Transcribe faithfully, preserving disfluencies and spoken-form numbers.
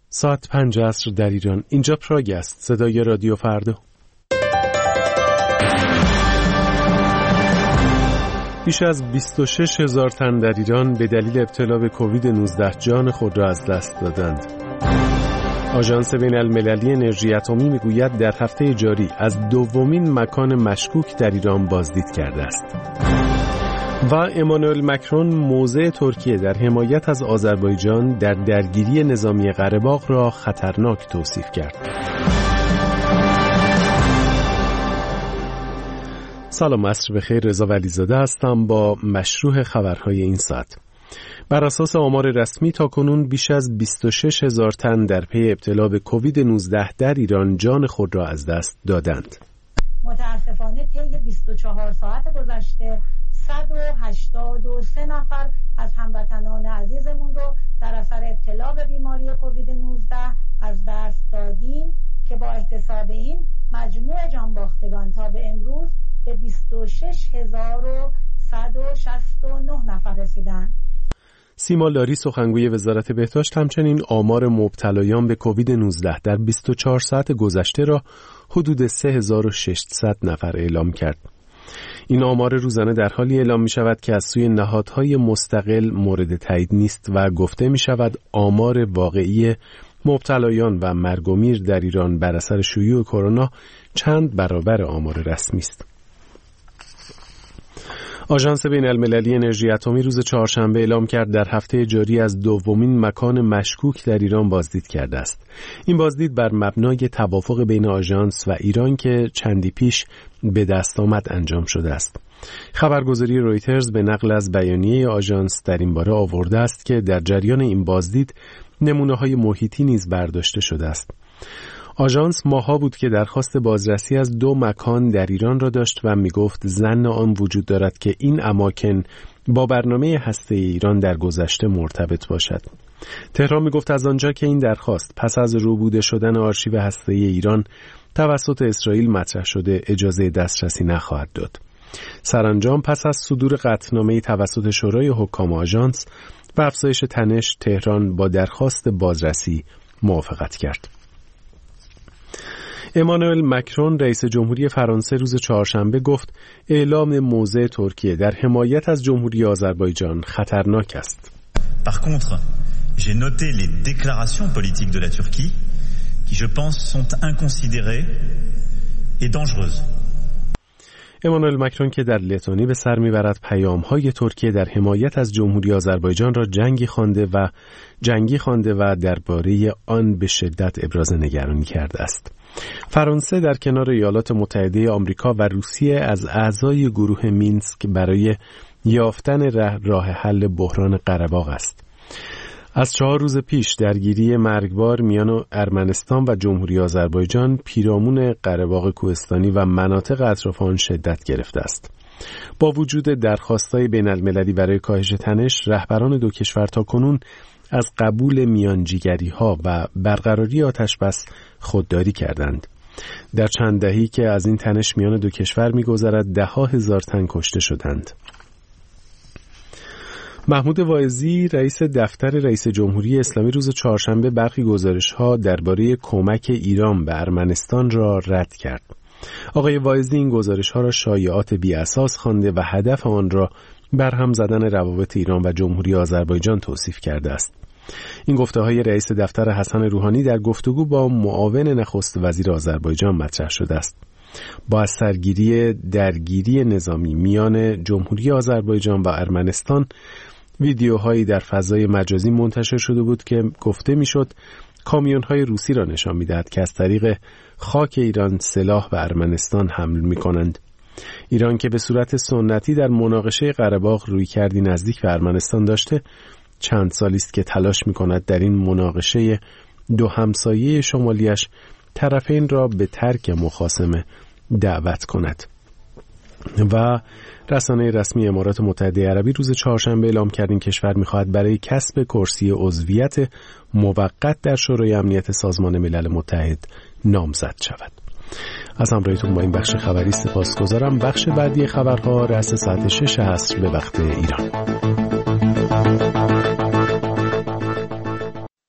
ساعت پنج عصر در ایران. اینجا پراگ است، صدای رادیو فردا. بیش از بیست و شش هزار تن در ایران به دلیل ابتلا به کووید نوزده جان خود را از دست دادند. آژانس بین‌المللی انرژی اتمی میگوید در هفته جاری از دومین مکان مشکوک در ایران بازدید کرده است. و امانوئل مکرون موضع ترکیه در حمایت از آذربایجان در درگیری نظامی قره‌باغ را خطرناک توصیف کرد. سلام، عصر بخیر. رضا ولیزاده هستم با مشروع خبرهای این ساعت. بر اساس آمار رسمی تاکنون بیش از بیست و شش هزار تن در پی ابتلا به کووید نوزده در ایران جان خود را از دست دادند. متاسفانه طی بیست و چهار ساعت گذشته صد و هشتاد و سه نفر از هموطنان عزیزمون رو در اثر ابتلا به بیماری کووید نوزده از دست دادیم که با احتساب این مجموع جانباختگان تا به امروز به بیست و شش هزار و صد و شصت و نه نفر رسیدند. سیما لاری سخنگوی وزارت بهداشت همچنین آمار مبتلایان به کووید نوزده در بیست و چهار ساعت گذشته را حدود سه هزار و ششصد نفر اعلام کرد. این آمار روزانه در حالی اعلام می شود که از سوی نهادهای مستقل مورد تایید نیست و گفته می شود آمار واقعی مبتلایان و مرگ و میر در ایران بر اثر شیوع کرونا چند برابر آمار رسمی است. آژانس بین‌المللی انرژی اتمی روز چهارشنبه اعلام کرد در هفته جاری از دومین مکان مشکوک در ایران بازدید کرده است. این بازدید بر مبنای توافق بین آژانس و ایران که چندی پیش به دست آمد انجام شده است. خبرگزاری رویترز به نقل از بیانیه آژانس در این باره آورده است که در جریان این بازدید نمونه‌های محیطی نیز برداشته شده است. آژانس ماها بود که درخواست بازرسی از دو مکان در ایران را داشت و می گفت ظن آن وجود دارد که این اماکن با برنامه هسته‌ای ایران در گذشته مرتبط باشد. تهران می گفت از آنجا که این درخواست پس از روبوده شدن آرشیو هسته‌ای ایران توسط اسرائیل مطرح شده اجازه دسترسی نخواهد داد. سرانجام پس از صدور قطعنامه توسط شورای حکام آژانس و افزایش تنش، تهران با درخواست بازرسی موافقت کرد. امانوئل مکرون رئیس جمهوری فرانسه روز چهارشنبه گفت اعلام موضع ترکیه در حمایت از جمهوری آذربایجان خطرناک است. Par contre, j'ai noté les déclarations politiques de la Turquie qui je pense sont inconsidérées et dangereuses. امانوئل مکرون که در لتونی به سر میبرد پیام‌های ترکیه در حمایت از جمهوری آذربایجان را جنگی خوانده و جنگی خوانده و درباره آن به شدت ابراز نگرانی کرده است. فرانسه در کنار ایالات متحده آمریکا و روسیه از اعضای گروه مینسک برای یافتن راه حل بحران قره‌باغ است. از چهار روز پیش درگیری مرگبار میان ارمنستان و جمهوری آذربایجان پیرامون قره‌باغ کوهستانی و مناطق اطراف آن شدت گرفته است. با وجود درخواست‌های بین‌المللی برای کاهش تنش، رهبران دو کشور تاکنون از قبول میانجیگری‌ها و برقراری آتش‌بس خودداری کردند. در چند دهه‌ای که از این تنش میان دو کشور می‌گذرد، ده‌ها هزار تن کشته شدند. محمود واعظی رئیس دفتر رئیس جمهوری اسلامی روز چهارشنبه برخی گزارش‌ها درباره کمک ایران به ارمنستان را رد کرد. آقای واعظی این گزارش‌ها را شایعات بی اساس خوانده و هدف آن را برهم زدن روابط ایران و جمهوری آذربایجان توصیف کرده است. این گفته‌های رئیس دفتر حسن روحانی در گفتگو با معاون نخست وزیر آذربایجان مطرح شده است. با از سرگیری درگیری نظامی میان جمهوری آذربایجان و ارمنستان ویدیوهایی در فضای مجازی منتشر شده بود که گفته میشد کامیون‌های روسی را نشان می‌دهد که از طریق خاک ایران سلاح به ارمنستان حمل می‌کنند. ایران که به صورت سنتی در مناقشه قره‌باغ رویکردی نزدیک به ارمنستان داشته، چند سالی است که تلاش می‌کند در این مناقشه دو همسایه شمالیش طرفین را به ترک مخاصمه دعوت کند. و رسانه رسمی امارات متحده عربی روز چهارشنبه اعلام کرد این کشور می‌خواهد برای کسب کرسی عضویت موقت در شورای امنیت سازمان ملل متحد نامزد شود. از همراهیتون با این بخش خبری سپاسگزارم. بخش بعدی خبرها رأس ساعت شش عصر به وقت ایران.